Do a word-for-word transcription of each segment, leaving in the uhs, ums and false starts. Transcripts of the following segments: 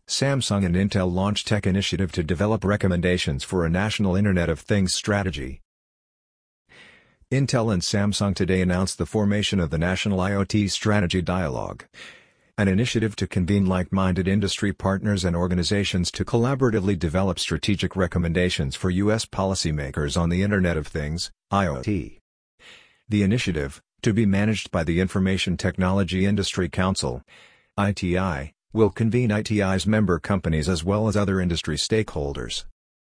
Samsung and Intel launch tech initiative to develop recommendations for a national Internet of Things strategy. Intel and Samsung today announced the formation of the National IoT Strategy Dialogue, an initiative to convene like-minded industry partners and organizations to collaboratively develop strategic recommendations for U S policymakers on the Internet of Things, IoT. The initiative, to be managed by the Information Technology Industry Council, I T I, will convene I T I's member companies as well as other industry stakeholders.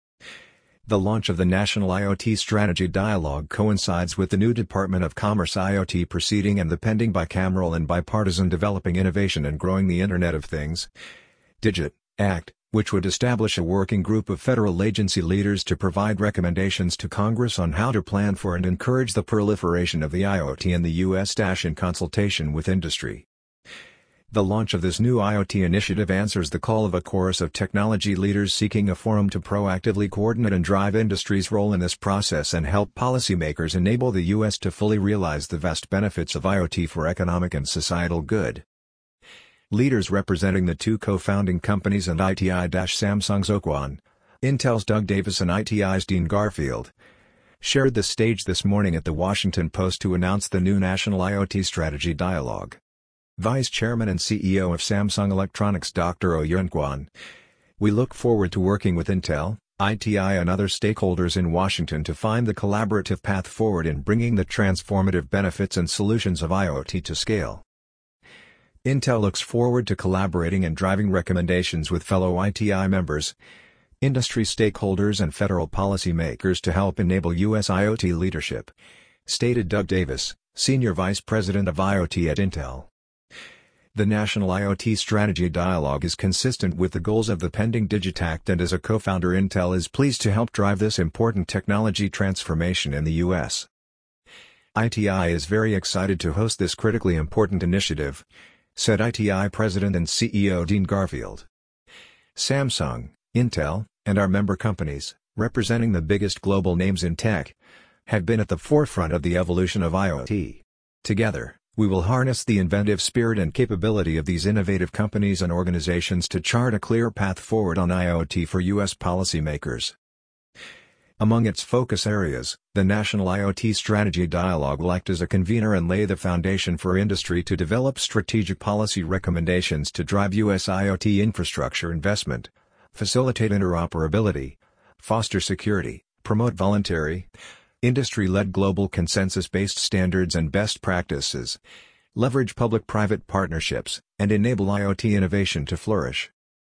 The launch of the National IoT Strategy Dialogue coincides with the new Department of Commerce IoT proceeding and the pending bicameral and bipartisan Developing Innovation and Growing the Internet of Things (DIGIT) Act, which would establish a working group of federal agency leaders to provide recommendations to Congress on how to plan for and encourage the proliferation of the IoT in the U S in consultation with industry. The launch of this new IoT initiative answers the call of a chorus of technology leaders seeking a forum to proactively coordinate and drive industry's role in this process and help policymakers enable the U S to fully realize the vast benefits of IoT for economic and societal good. Leaders representing the two co-founding companies and I T I-Samsung's Okwon, Intel's Doug Davis and I T I's Dean Garfield, shared the stage this morning at the Washington Post to announce the new National IoT Strategy Dialogue. Vice Chairman and C E O of Samsung Electronics Doctor Oh Yoon Kwon: "We look forward to working with Intel, I T I and other stakeholders in Washington to find the collaborative path forward in bringing the transformative benefits and solutions of IoT to scale." Intel looks forward to collaborating and driving recommendations with fellow I T I members, industry stakeholders and federal policymakers to help enable U S IoT leadership, stated Doug Davis, Senior Vice President of IoT at Intel. The National IoT Strategy Dialogue is consistent with the goals of the pending DIGIT Act, and as a co-founder Intel is pleased to help drive this important technology transformation in the U S. I T I is very excited to host this critically important initiative, said I T I President and C E O Dean Garfield. Samsung, Intel, and our member companies, representing the biggest global names in tech, have been at the forefront of the evolution of IoT. Together, we will harness the inventive spirit and capability of these innovative companies and organizations to chart a clear path forward on IoT for U S policymakers. Among its focus areas, the National IoT Strategy Dialogue will act as a convener and lay the foundation for industry to develop strategic policy recommendations to drive U S IoT infrastructure investment, facilitate interoperability, foster security, promote voluntary, industry-led global consensus-based standards and best practices, leverage public-private partnerships, and enable IoT innovation to flourish.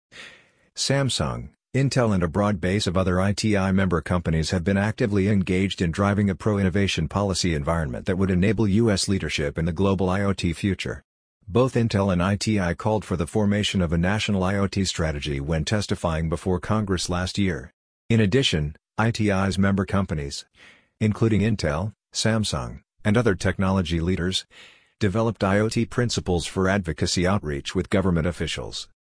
Samsung, Intel and a broad base of other I T I member companies have been actively engaged in driving a pro-innovation policy environment that would enable U S leadership in the global IoT future. Both Intel and I T I called for the formation of a national IoT strategy when testifying before Congress last year. In addition, I T I's member companies, including Intel, Samsung, and other technology leaders, developed IoT principles for advocacy outreach with government officials.